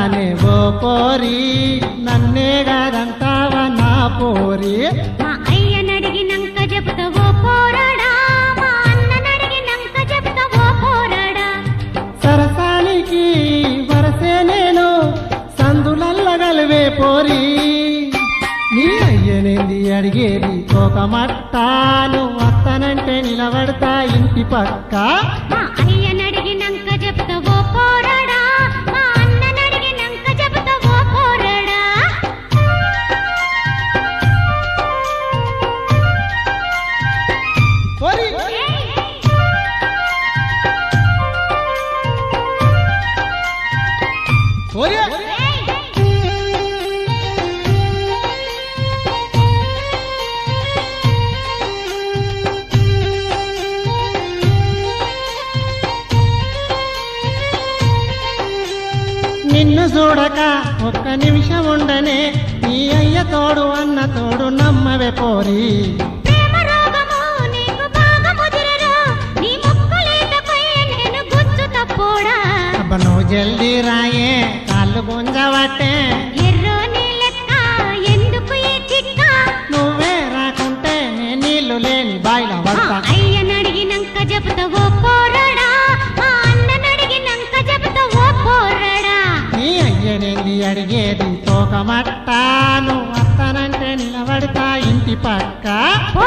ప్రేమించానే ఓ పోరి నన్నే కాదంటావా నా పోరి మా అయ్యనడిగినంక చెబుతావో పోరాడా మా అన్ననడిగినంక చెబుతావో పోరాడా సరసానికి వరసే నేను సందులల్లగలివే పోరి నీ అయ్యనేంది అడిగేది ఒక మట్టాను వస్తానంటే నిలబడతా ఇంటి పక్క మా అయ్యనడిగినంక చెబుతావో పోరాడా మా అన్ననడిగినంక చెబుతావో పోరాడా పోరి పోరి నిన్ను చూడక ఒక్క నిమిషం ఉండనే నీ అయ్య తోడు అన్న తోడు నమ్మవే పోరి ప్రేమ రోగము నీకు బాగా ముదిరరా నీ ముక్కులేటపై నేను గుచ్చుతా పోడా అబ్బ నువ్వు జల్దీ రాయే కాళ్ళు గుంజవట్టే ఎర్రోని లెక్క ఎందుకు ఈ చిక్క నువ్వే రాకుంటే నేను నీళ్లు లేని బాయిల మా పడతా అయ్యనడిగినంక చెబుతావో పోరాడా మా అన్ననడిగినంక చెబుతావో పోరాడా నీ అయ్యనేంది అడిగేది తోక మట్టాను వస్తానంటే నిలబడతా ఇంటి పక్క పో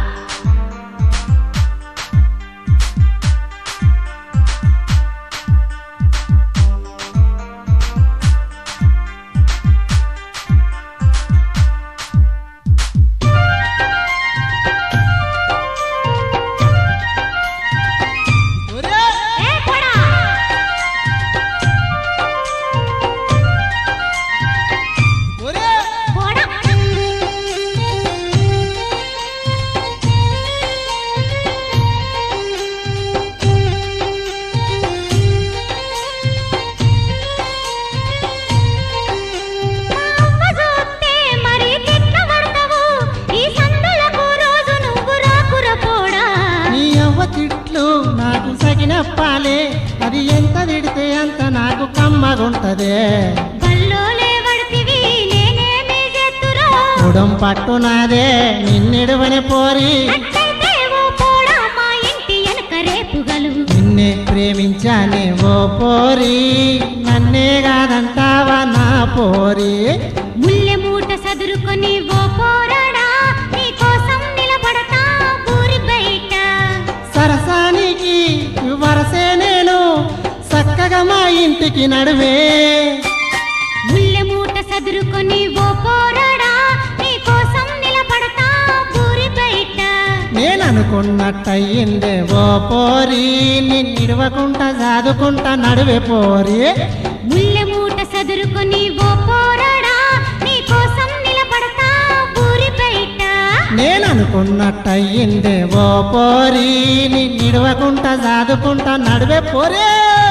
ఏ పోడా పోడా అమ్మ చూస్తే మరి తిట్ల పడతావు ఈ సందులకు రోజు నువ్వు రాకుర పోడా నీ అవ్వ తిట్లు నాకు సగినప్పాలే అది ఎంత తిడితే అంత నాకు కమ్మగుంటదే బల్లోలే వడితివి నేనేమి చేస్తురో ఉడం పట్టునాదే నిన్నెడువని పోరి అట్లయితే ఓ పోడా మా ఇంటి వెనక రేపుగలు నిన్నే ప్రేమించానే ఓ పోరి నన్నే కాదంటావా నా పోరి ముల్లె మూట సదురుకొని ఓ పోరాడా నీ కోసం నిలబడతా ఊరి బయట సరసానికి వరసే నేను చక్కగా మా ఇంటికి నడువే ముల్లె మూట సదురుకొని ఓ పోరాడా నీ కోసం నిలబడతా ఊరి బయట నేననుకున్నట్టయిందే ఓ పోరి నిన్నిడవకుంటా చదువుకుంటా నడువే పోరి ముల్లె మూట సదురుకొని ఓ పోరాడా నీ కోసం నిలబడతా ఊరి బయట నేననుకున్నట్టయిందే ఓ పోరి నిన్నిడవకుంటా చదువుకుంటా నడువే పోరే